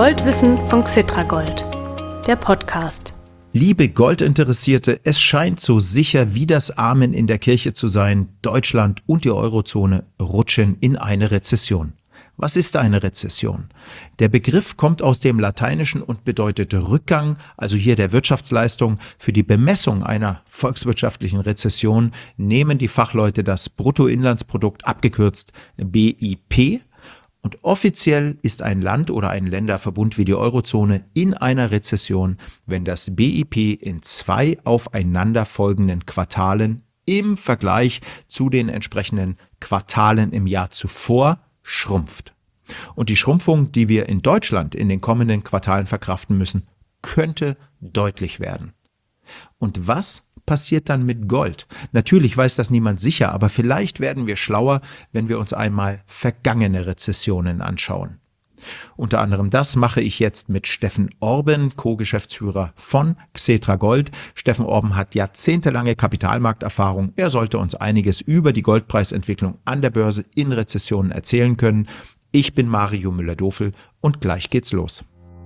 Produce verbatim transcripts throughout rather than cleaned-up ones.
Goldwissen von Xetragold, der Podcast. Liebe Goldinteressierte, es scheint so sicher wie das Amen in der Kirche zu sein, Deutschland und die Eurozone rutschen in eine Rezession. Was ist eine Rezession? Der Begriff kommt aus dem Lateinischen und bedeutet Rückgang, also hier der Wirtschaftsleistung. Für die Bemessung einer volkswirtschaftlichen Rezession nehmen die Fachleute das Bruttoinlandsprodukt, abgekürzt B I P. Und offiziell ist ein Land oder ein Länderverbund wie die Eurozone in einer Rezession, wenn das B I P in zwei aufeinanderfolgenden Quartalen im Vergleich zu den entsprechenden Quartalen im Jahr zuvor schrumpft. Und die Schrumpfung, die wir in Deutschland in den kommenden Quartalen verkraften müssen, könnte deutlich werden. Und was passiert dann mit Gold? Natürlich weiß das niemand sicher, aber vielleicht werden wir schlauer, wenn wir uns einmal vergangene Rezessionen anschauen. Unter anderem das mache ich jetzt mit Steffen Orben, Co-Geschäftsführer von Xetragold. Steffen Orben hat jahrzehntelange Kapitalmarkterfahrung. Er sollte uns einiges über die Goldpreisentwicklung an der Börse in Rezessionen erzählen können. Ich bin Mario Müller-Dofel und gleich geht's los.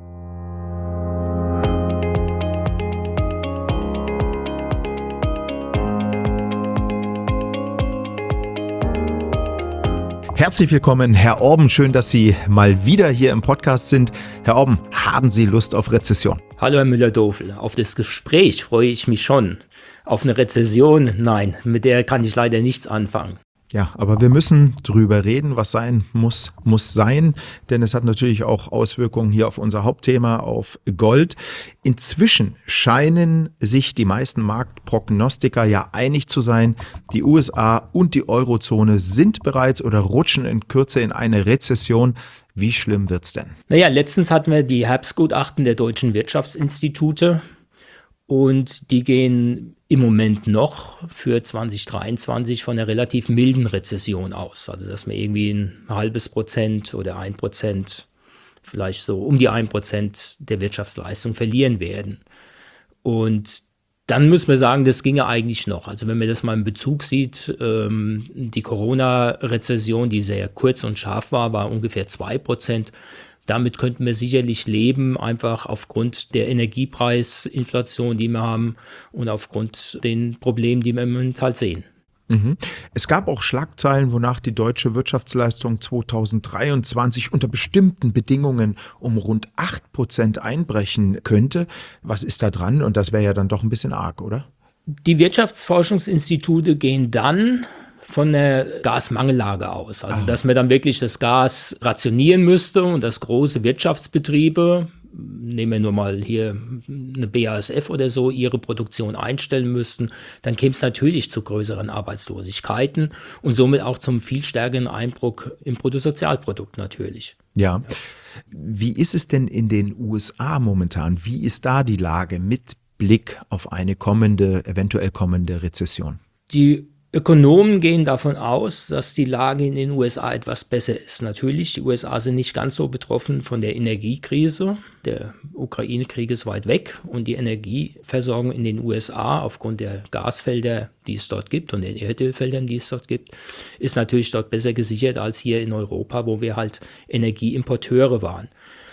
Herzlich willkommen, Herr Orben. Schön, dass Sie mal wieder hier im Podcast sind. Herr Orben, haben Sie Lust auf Rezession? Hallo, Herr Müller-Dofel. Auf das Gespräch freue ich mich schon. Auf eine Rezession, nein, mit der kann ich leider nichts anfangen. Ja, aber wir müssen drüber reden, was sein muss, muss sein, denn es hat natürlich auch Auswirkungen hier auf unser Hauptthema, auf Gold. Inzwischen scheinen sich die meisten Marktprognostiker ja einig zu sein, die U S A und die Eurozone sind bereits oder rutschen in Kürze in eine Rezession. Wie schlimm wird's denn? Naja, letztens hatten wir die Herbstgutachten der deutschen Wirtschaftsinstitute und die gehen im Moment noch für zwanzig dreiundzwanzig von einer relativ milden Rezession aus. Also dass wir irgendwie ein halbes Prozent oder ein Prozent, vielleicht so um die ein Prozent der Wirtschaftsleistung verlieren werden. Und dann müssen wir sagen, das ginge eigentlich noch. Also wenn man das mal in Bezug sieht, ähm, die Corona-Rezession, die sehr kurz und scharf war, war ungefähr zwei Prozent. Damit könnten wir sicherlich leben, einfach aufgrund der Energiepreisinflation, die wir haben und aufgrund den Problemen, die wir im Moment halt sehen. Mhm. Es gab auch Schlagzeilen, wonach die deutsche Wirtschaftsleistung zweitausenddreiundzwanzig unter bestimmten Bedingungen um rund acht Prozent einbrechen könnte. Was ist da dran? Und das wäre ja dann doch ein bisschen arg, oder? Die Wirtschaftsforschungsinstitute gehen dann von der Gasmangellage aus. Also, ah. dass man dann wirklich das Gas rationieren müsste und dass große Wirtschaftsbetriebe, nehmen wir nur mal hier eine B A S F oder so, ihre Produktion einstellen müssten, dann käme es natürlich zu größeren Arbeitslosigkeiten und somit auch zum viel stärkeren Einbruch im Bruttosozialprodukt natürlich. Ja. Wie ist es denn in den U S A momentan? Wie ist da die Lage mit Blick auf eine kommende, eventuell kommende Rezession? Die Ökonomen gehen davon aus, dass die Lage in den U S A etwas besser ist. Natürlich, die U S A sind nicht ganz so betroffen von der Energiekrise. Der Ukraine-Krieg ist weit weg und die Energieversorgung in den U S A aufgrund der Gasfelder, die es dort gibt und den Erdölfeldern, die es dort gibt, ist natürlich dort besser gesichert als hier in Europa, wo wir halt Energieimporteure waren.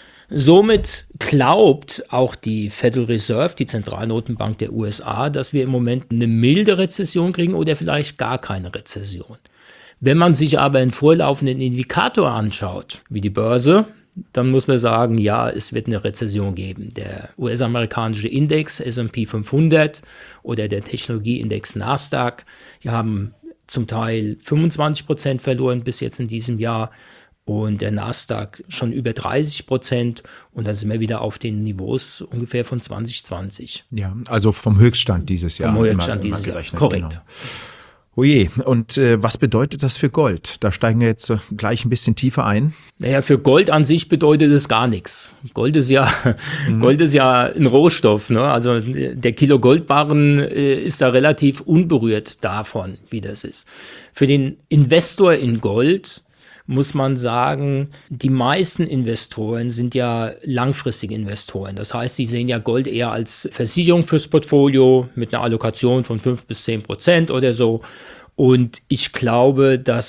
Somit glaubt auch die Federal Reserve, die Zentralnotenbank der U S A, dass wir im Moment eine milde Rezession kriegen oder vielleicht gar keine Rezession. Wenn man sich aber einen vorlaufenden Indikator anschaut, wie die Börse, dann muss man sagen, ja, es wird eine Rezession geben. Der U S-amerikanische Index S und P fünfhundert oder der Technologieindex Nasdaq, die haben zum Teil fünfundzwanzig Prozent verloren bis jetzt in diesem Jahr. Und der Nasdaq schon über dreißig Prozent und dann sind wir wieder auf den Niveaus ungefähr von zwanzig zwanzig. Ja, also vom Höchststand dieses Jahr. Vom Höchststand immer, dieses Jahr, korrekt. Genau. Oje, und äh, was bedeutet das für Gold? Da steigen wir jetzt äh, gleich ein bisschen tiefer ein. Naja, für Gold an sich bedeutet es gar nichts. Gold ist ja, mhm. Gold ist ja ein Rohstoff, ne? Also der Kilo Goldbarren äh, ist da relativ unberührt davon, wie das ist. Für den Investor in Gold muss man sagen, die meisten Investoren sind ja langfristige Investoren. Das heißt, die sehen ja Gold eher als Versicherung fürs Portfolio mit einer Allokation von fünf bis zehn Prozent oder so. Und ich glaube, dass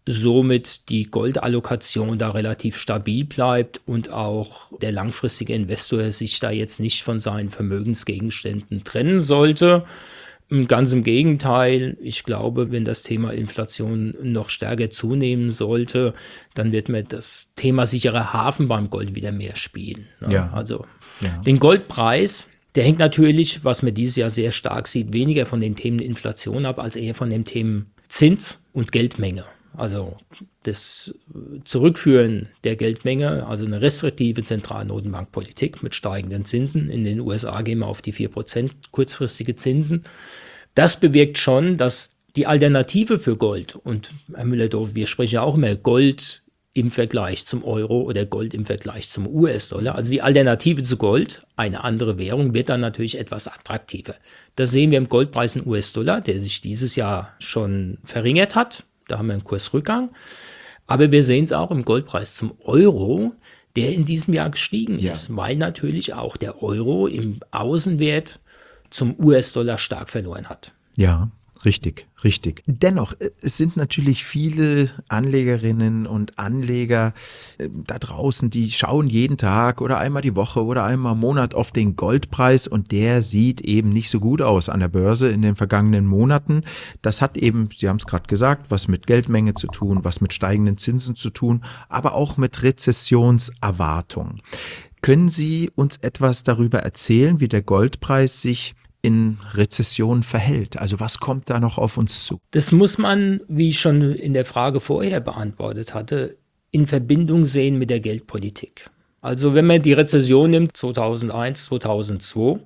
somit die Goldallokation da relativ stabil bleibt und auch der langfristige Investor sich da jetzt nicht von seinen Vermögensgegenständen trennen sollte. Ganz im Gegenteil, ich glaube, wenn das Thema Inflation noch stärker zunehmen sollte, dann wird mir das Thema sicherer Hafen beim Gold wieder mehr spielen. Ne? Ja. Also Ja. den Goldpreis, der hängt natürlich, was man dieses Jahr sehr stark sieht, weniger von den Themen Inflation ab, als eher von den Themen Zins und Geldmenge. Also das Zurückführen der Geldmenge, also eine restriktive Zentralnotenbankpolitik mit steigenden Zinsen. In den U S A gehen wir auf die vier Prozent kurzfristige Zinsen. Das bewirkt schon, dass die Alternative für Gold, und Herr Müller-Dorf, wir sprechen ja auch immer Gold im Vergleich zum Euro oder Gold im Vergleich zum U S-Dollar, also die Alternative zu Gold, eine andere Währung, wird dann natürlich etwas attraktiver. Das sehen wir im Goldpreis in U S-Dollar, der sich dieses Jahr schon verringert hat. Da haben wir einen Kursrückgang. Aber wir sehen es auch im Goldpreis zum Euro, der in diesem Jahr gestiegen Ja. ist, weil natürlich auch der Euro im Außenwert zum U S-Dollar stark verloren hat. Ja, richtig, richtig. Dennoch, es sind natürlich viele Anlegerinnen und Anleger äh, da draußen, die schauen jeden Tag oder einmal die Woche oder einmal im Monat auf den Goldpreis und der sieht eben nicht so gut aus an der Börse in den vergangenen Monaten. Das hat eben, Sie haben es gerade gesagt, was mit Geldmenge zu tun, was mit steigenden Zinsen zu tun, aber auch mit Rezessionserwartungen. Können Sie uns etwas darüber erzählen, wie der Goldpreis sich in Rezession verhält? Also was kommt da noch auf uns zu? Das muss man, wie ich schon in der Frage vorher beantwortet hatte, in Verbindung sehen mit der Geldpolitik. Also wenn man die Rezession nimmt, zweitausendeins, zweitausendzwei,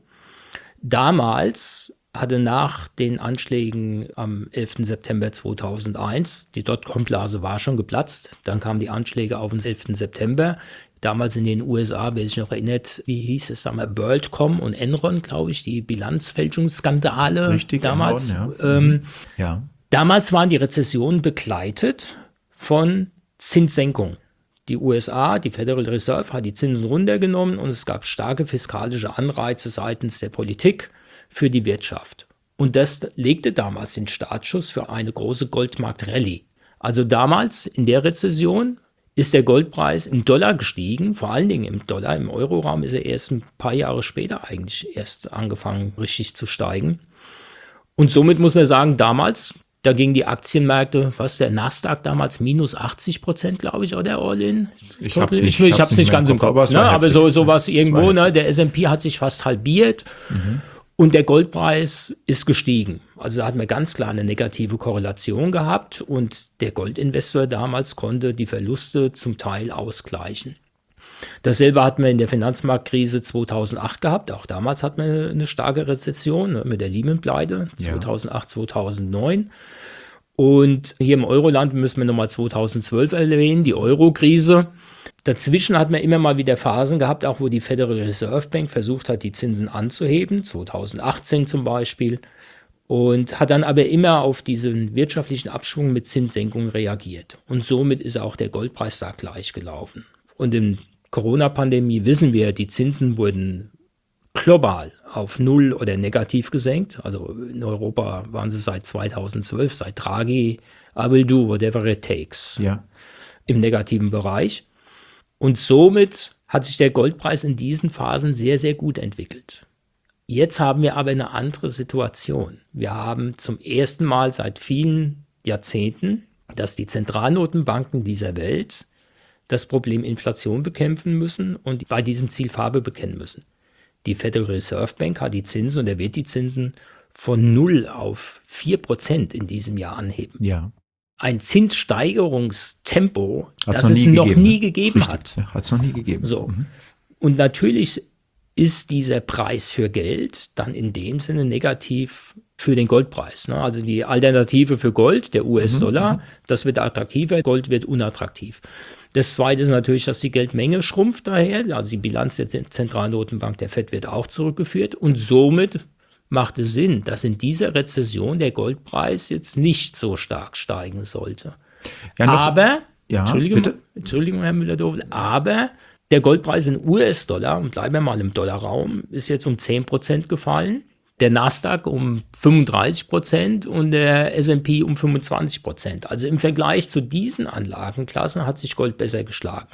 damals hatte nach den Anschlägen am elften September zweitausendeins, die Dotcom-Blase war schon geplatzt, dann kamen die Anschläge auf den elften September, damals in den U S A, wer sich noch erinnert, wie hieß es, sagen wir, WorldCom und Enron, glaube ich, die Bilanzfälschungsskandale Richtig, damals. Enron, ja. Ähm, Ja. damals waren die Rezessionen begleitet von Zinssenkungen. Die U S A, die Federal Reserve, hat die Zinsen runtergenommen und es gab starke fiskalische Anreize seitens der Politik für die Wirtschaft. Und das legte damals den Startschuss für eine große Goldmarkt-Rallye. Also damals in der Rezession ist der Goldpreis im Dollar gestiegen, vor allen Dingen im Dollar. Im Euroraum ist er erst ein paar Jahre später eigentlich erst angefangen, richtig zu steigen. Und somit muss man sagen, damals, da gingen die Aktienmärkte, was der Nasdaq damals, minus achtzig Prozent, glaube ich, oder All-in? Ich hab's nicht- ich, ich ich hab's hab's nicht nicht mehr ganz im im Kopf, Kopf. aber es Ne? war Aber heftig. so sowas irgendwo, war ne? Der S und P hat sich fast halbiert. Und der Goldpreis ist gestiegen. Also da hat man ganz klar eine negative Korrelation gehabt und der Goldinvestor damals konnte die Verluste zum Teil ausgleichen. Dasselbe hatten wir in der Finanzmarktkrise zweitausendacht gehabt. Auch damals hatten wir eine starke Rezession, ne, mit der Lehman-Pleite Ja. zweitausendacht, zweitausendneun. Und hier im Euroland müssen wir nochmal zweitausendzwölf erwähnen, die Euro-Krise. Dazwischen hat man immer mal wieder Phasen gehabt, auch wo die Federal Reserve Bank versucht hat, die Zinsen anzuheben, zweitausendachtzehn zum Beispiel, und hat dann aber immer auf diesen wirtschaftlichen Abschwung mit Zinssenkungen reagiert. Und somit ist auch der Goldpreis da gleich gelaufen. Und in Corona-Pandemie wissen wir, die Zinsen wurden global auf Null oder negativ gesenkt. Also in Europa waren sie seit zweitausendzwölf, seit Draghi, I will do whatever it takes, Ja. im negativen Bereich. Und somit hat sich der Goldpreis in diesen Phasen sehr, sehr gut entwickelt. Jetzt haben wir aber eine andere Situation. Wir haben zum ersten Mal seit vielen Jahrzehnten, dass die Zentralnotenbanken dieser Welt das Problem Inflation bekämpfen müssen und bei diesem Ziel Farbe bekennen müssen. Die Federal Reserve Bank hat die Zinsen und er wird die Zinsen von null auf vier Prozent in diesem Jahr anheben. Ja. Ein Zinssteigerungstempo, Hat's das noch es nie noch gegeben, nie ne? gegeben Richtig. hat. Ja, hat es noch nie gegeben. So. Mhm. Und natürlich ist dieser Preis für Geld dann in dem Sinne negativ für den Goldpreis. Ne? Also die Alternative für Gold, der U S-Dollar, das wird attraktiver, Gold wird unattraktiv. Das Zweite ist natürlich, dass die Geldmenge schrumpft daher, also die Bilanz der Zentralnotenbank, der Fed, wird auch zurückgeführt und somit macht es Sinn, dass in dieser Rezession der Goldpreis jetzt nicht so stark steigen sollte. Ja, noch- aber, Ja, Entschuldigung, bitte? Entschuldigung, Herr Müller-Dorf, aber der Goldpreis in U S-Dollar, und bleiben wir mal im Dollarraum, ist jetzt um zehn Prozent gefallen. der Nasdaq um fünfunddreißig Prozent und der S und P um fünfundzwanzig Prozent. Also im Vergleich zu diesen Anlagenklassen hat sich Gold besser geschlagen.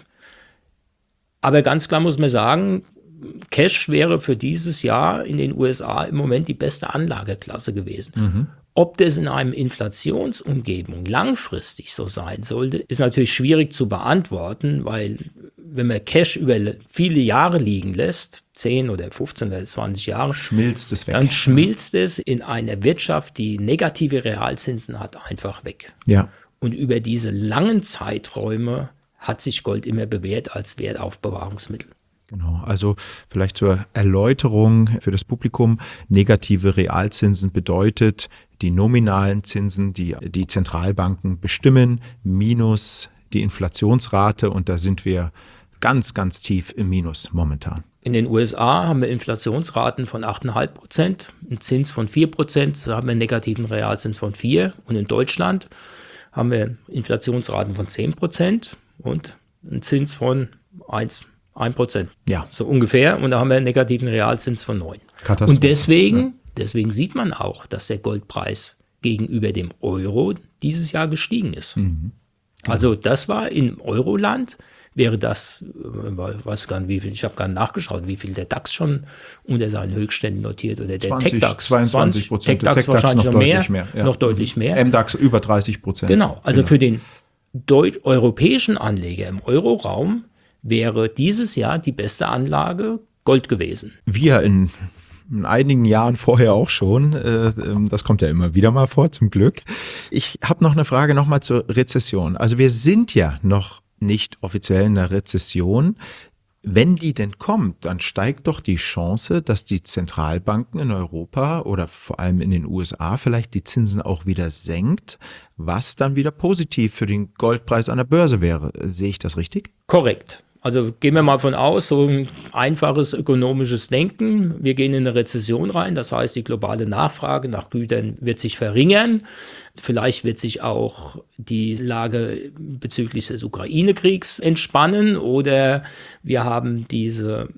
Aber ganz klar muss man sagen, Cash wäre für dieses Jahr in den U S A im Moment die beste Anlageklasse gewesen. Mhm. Ob das in einer Inflationsumgebung langfristig so sein sollte, ist natürlich schwierig zu beantworten, weil wenn man Cash über viele Jahre liegen lässt, zehn oder fünfzehn oder zwanzig Jahre, schmilzt es weg. Dann schmilzt es in einer Wirtschaft, die negative Realzinsen hat, einfach weg. Ja. Und über diese langen Zeiträume hat sich Gold immer bewährt als Wertaufbewahrungsmittel. Genau, also vielleicht zur Erläuterung für das Publikum. Negative Realzinsen bedeutet die nominalen Zinsen, die die Zentralbanken bestimmen, minus die Inflationsrate, und da sind wir ganz, ganz tief im Minus momentan. In den U S A haben wir Inflationsraten von acht Komma fünf Prozent, einen Zins von vier Prozent, da haben wir einen negativen Realzins von vier Prozent, und in Deutschland haben wir Inflationsraten von zehn Prozent und einen Zins von eins Prozent. Ja. So ungefähr. Und da haben wir einen negativen Realzins von neun. Katastrophe. Und deswegen, ja. deswegen sieht man auch, dass der Goldpreis gegenüber dem Euro dieses Jahr gestiegen ist. Mhm. Genau. Also das war im Euroland, wäre das, ich weiß gar nicht, wie viel, ich habe gar nicht nachgeschaut, wie viel der DAX schon unter seinen Höchstständen notiert oder der zwanzig, Tech-DAX. zweiundzwanzig Prozent. Tech-DAX, Tech-DAX wahrscheinlich noch, noch mehr, mehr ja. noch deutlich mehr. M-DAX über dreißig Prozent. Genau, also genau. für den Deut- europäischen Anleger im Euroraum wäre dieses Jahr die beste Anlage Gold gewesen. Wir in, in einigen Jahren vorher auch schon. Das kommt ja immer wieder mal vor, zum Glück. Ich habe noch eine Frage nochmal zur Rezession. Also wir sind ja noch nicht offiziell in der Rezession. Wenn die denn kommt, dann steigt doch die Chance, dass die Zentralbanken in Europa oder vor allem in den U S A vielleicht die Zinsen auch wieder senkt, was dann wieder positiv für den Goldpreis an der Börse wäre. Sehe ich das richtig? Korrekt. Also gehen wir mal von aus, so ein einfaches ökonomisches Denken. Wir gehen in eine Rezession rein, das heißt, die globale Nachfrage nach Gütern wird sich verringern. Vielleicht wird sich auch die Lage bezüglich des Ukraine-Kriegs entspannen, oder wir haben diese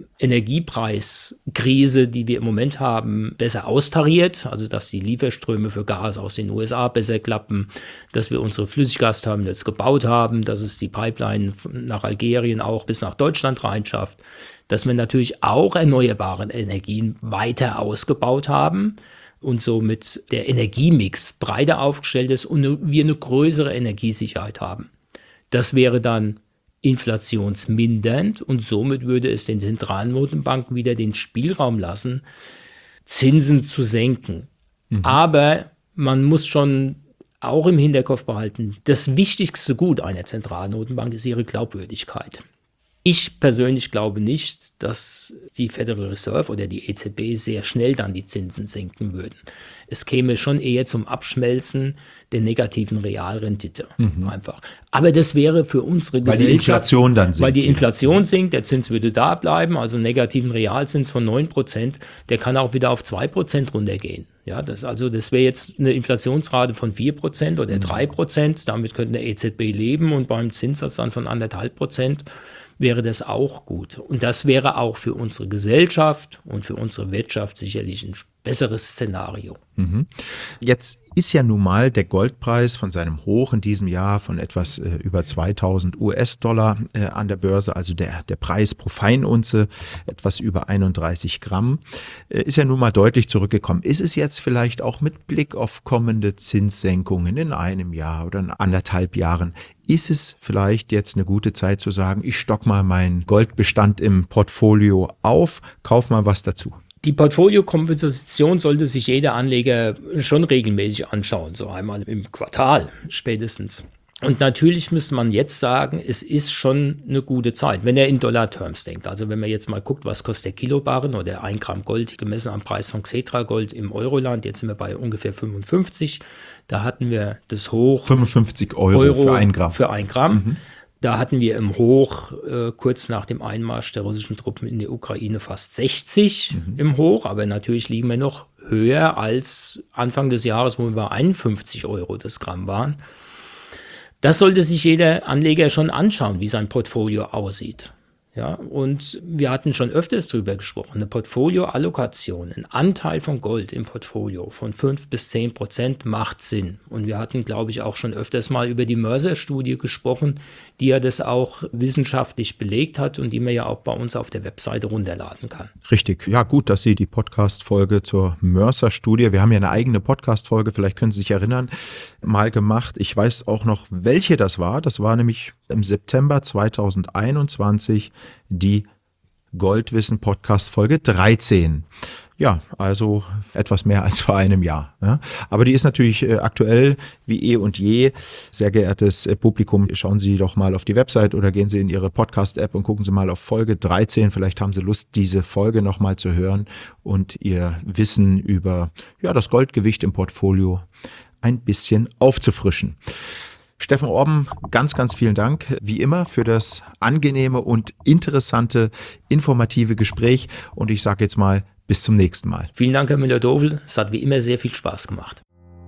Energiepreiskrise, die wir im Moment haben, besser austariert, also dass die Lieferströme für Gas aus den U S A besser klappen, dass wir unsere Flüssiggasterminals gebaut haben, dass es die Pipeline nach Algerien auch bis nach Deutschland reinschafft, dass wir natürlich auch erneuerbare Energien weiter ausgebaut haben und somit der Energiemix breiter aufgestellt ist und wir eine größere Energiesicherheit haben. Das wäre dann inflationsmindernd und somit würde es den Zentralnotenbanken wieder den Spielraum lassen, Zinsen zu senken. Mhm. Aber man muss schon auch im Hinterkopf behalten, das wichtigste Gut einer Zentralnotenbank ist ihre Glaubwürdigkeit. Ich persönlich glaube nicht, dass die Federal Reserve oder die E Z B sehr schnell dann die Zinsen senken würden. Es käme schon eher zum Abschmelzen der negativen Realrendite. Mhm. Einfach. Aber das wäre für unsere Gesellschaft, weil die Inflation dann sinkt. Weil die Inflation sinkt, der Zins würde da bleiben, also einen negativen Realzins von neun Prozent, der kann auch wieder auf zwei Prozent runtergehen. Ja, das, also das wäre jetzt eine Inflationsrate von vier Prozent oder drei Prozent, damit könnte der E Z B leben, und beim Zinssatz dann von anderthalb Prozent wäre das auch gut. Und das wäre auch für unsere Gesellschaft und für unsere Wirtschaft sicherlich ein besseres Szenario. Mhm. Jetzt ist ja nun mal der Goldpreis von seinem Hoch in diesem Jahr von etwas äh, über zweitausend US-Dollar äh, an der Börse, also der, der Preis pro Feinunze, etwas über einunddreißig Gramm, äh, ist ja nun mal deutlich zurückgekommen. Ist es jetzt vielleicht auch mit Blick auf kommende Zinssenkungen in einem Jahr oder in anderthalb Jahren, ist es vielleicht jetzt eine gute Zeit zu sagen, ich stock mal meinen Goldbestand im Portfolio auf, kauf mal was dazu? Die Portfoliokomposition sollte sich jeder Anleger schon regelmäßig anschauen, so einmal im Quartal spätestens. Und natürlich müsste man jetzt sagen, es ist schon eine gute Zeit, wenn er in Dollar-Terms denkt. Also wenn man jetzt mal guckt, was kostet der Kilobarren oder ein Gramm Gold gemessen am Preis von Xetra Gold im Euroland, jetzt sind wir bei ungefähr fünfundfünfzig. Da hatten wir das Hoch fünfundfünfzig Euro, Euro für ein Gramm. Für ein Gramm. Mhm. Da hatten wir im Hoch äh, kurz nach dem Einmarsch der russischen Truppen in die Ukraine fast sechzig mhm. im Hoch, aber natürlich liegen wir noch höher als Anfang des Jahres, wo wir bei einundfünfzig Euro das Gramm waren. Das sollte sich jeder Anleger schon anschauen, wie sein Portfolio aussieht. Ja, und wir hatten schon öfters darüber gesprochen, eine Portfolioallokation, ein Anteil von Gold im Portfolio von fünf bis zehn Prozent macht Sinn. Und wir hatten, glaube ich, auch schon öfters mal über die Mercer-Studie gesprochen, die ja das auch wissenschaftlich belegt hat und die man ja auch bei uns auf der Webseite runterladen kann. Richtig. Ja, gut, dass Sie die Podcast-Folge zur Mercer-Studie, wir haben ja eine eigene Podcast-Folge, vielleicht können Sie sich erinnern, mal gemacht. Ich weiß auch noch, welche das war. Das war nämlich im September zweitausendeinundzwanzig die Goldwissen-Podcast-Folge dreizehn. Ja, also etwas mehr als vor einem Jahr. Ja. Aber die ist natürlich äh, aktuell wie eh und je. Sehr geehrtes äh, Publikum, schauen Sie doch mal auf die Website oder gehen Sie in Ihre Podcast-App und gucken Sie mal auf Folge dreizehn. Vielleicht haben Sie Lust, diese Folge nochmal zu hören und Ihr Wissen über ja, das Goldgewicht im Portfolio ein bisschen aufzufrischen. Steffen Orben, ganz, ganz vielen Dank, wie immer, für das angenehme und interessante, informative Gespräch. Und ich sage jetzt mal, bis zum nächsten Mal. Vielen Dank, Herr Müller-Dovl. Es hat wie immer sehr viel Spaß gemacht.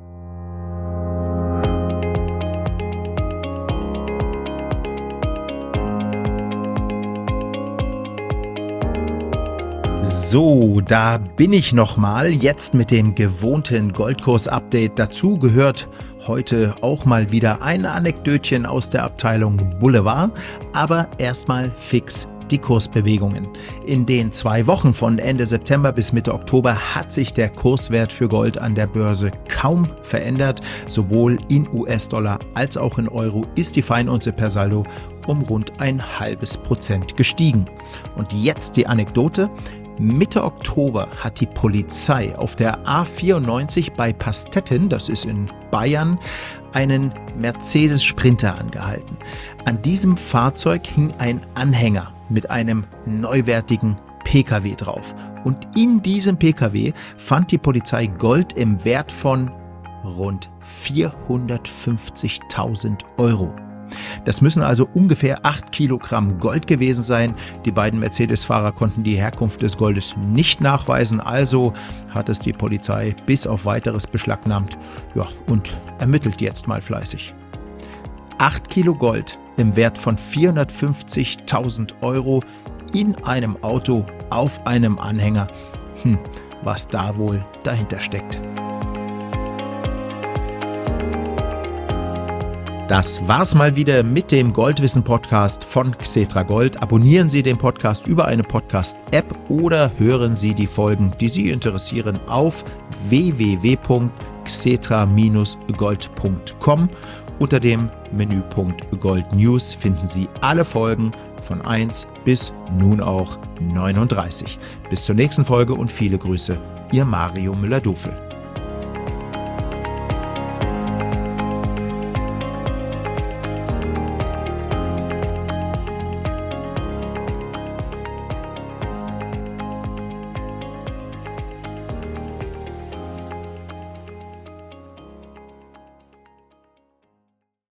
So, da bin ich nochmal, jetzt mit dem gewohnten Goldkurs-Update. Dazu gehört heute auch mal wieder ein Anekdötchen aus der Abteilung Boulevard, aber erstmal fix die Kursbewegungen. In den zwei Wochen von Ende September bis Mitte Oktober hat sich der Kurswert für Gold an der Börse kaum verändert. Sowohl in U S-Dollar als auch in Euro ist die Feinunze per Saldo um rund ein halbes Prozent gestiegen. Und jetzt die Anekdote. Mitte Oktober hat die Polizei auf der A vierundneunzig bei Pastetten, das ist in Bayern, einen Mercedes Sprinter angehalten. An diesem Fahrzeug hing ein Anhänger mit einem neuwertigen P K W drauf. Und in diesem P K W fand die Polizei Gold im Wert von rund vierhundertfünfzigtausend Euro. Das müssen also ungefähr acht Kilogramm Gold gewesen sein. Die beiden Mercedes-Fahrer konnten die Herkunft des Goldes nicht nachweisen, also hat es die Polizei bis auf Weiteres beschlagnahmt, ja, und ermittelt jetzt mal fleißig. acht Kilo Gold im Wert von vierhundertfünfzigtausend Euro in einem Auto auf einem Anhänger. Hm, was da wohl dahinter steckt. Das war's mal wieder mit dem Goldwissen-Podcast von Xetra Gold. Abonnieren Sie den Podcast über eine Podcast-App oder hören Sie die Folgen, die Sie interessieren, auf w w w punkt xetra gold punkt com. Unter dem Menüpunkt Gold News finden Sie alle Folgen von eins bis nun auch neununddreißig. Bis zur nächsten Folge und viele Grüße, Ihr Mario Müller-Dofel.